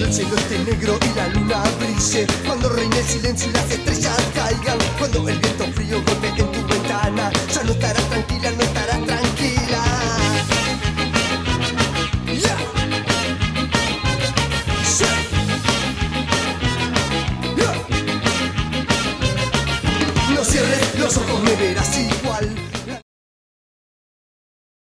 el cielo esté negro y la luna brille, cuando reine el silencio y las estrellas caigan, cuando el viento frío golpee en tu ventana, ya no estarás tranquila, no estarás tranquila. Yeah. Yeah. Yeah. No cierres los ojos, me verás igual.